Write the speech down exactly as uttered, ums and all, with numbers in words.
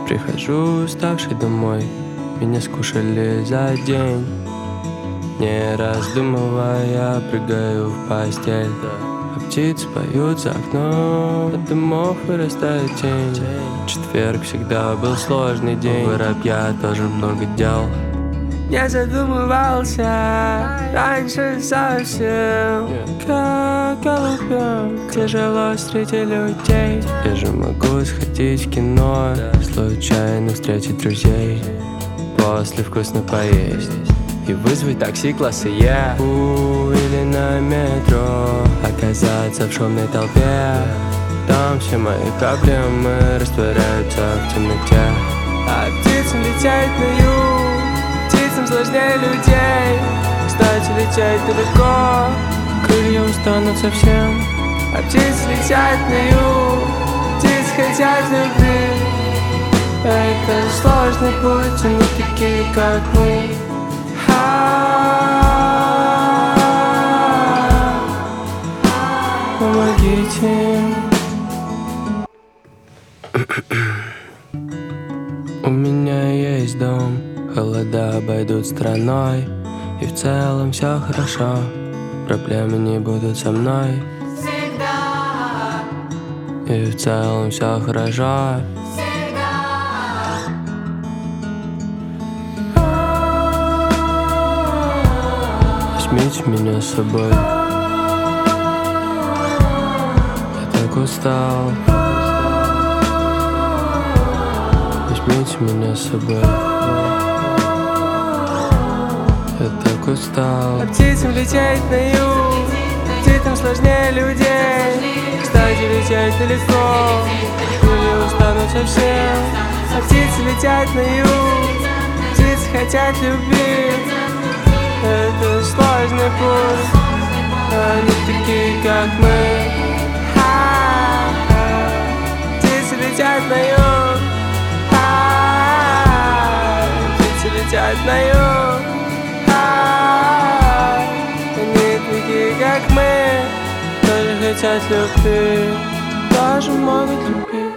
Прихожу уставший домой, меня скушали за день. Не раздумывая, прыгаю в постель. А птицы поют за окном, от домов вырастает тень. Четверг всегда был сложный день, у воробья тоже много дел. Не задумывался раньше совсем, как голубям тяжело среди людей. Я же могу сходить в кино, случайно встретить друзей, после вкусно поесть и вызвать такси класса Е. Или на метро оказаться в шумной толпе. Там все мои проблемы растворяются в темноте. А птицам лететь на юг, птицам сложнее людей. Кстати, лететь далеко, крылья устанут совсем. А птицы летят на юг, птицы хотят любви. Это сложный путь, они такие, как мы. Помогите. У меня есть дом, холода обойдут страной, и в целом все хорошо, проблемы не будут со мной. Всегда. И в целом все хорошо. Возьмите меня с собой, я так устал. Возьмите меня с собой, я так устал. А птицам лететь на юг, птицам сложнее людей. Кстати, лететь далеко, крылья устанут совсем. А птицы летят на юг, птицы хотят любви. Это сложный путь, они такие, как мы. Птицы летят на юг, птицы летят на юг. Они такие, как мы, тоже хотят любви, тоже могут любить.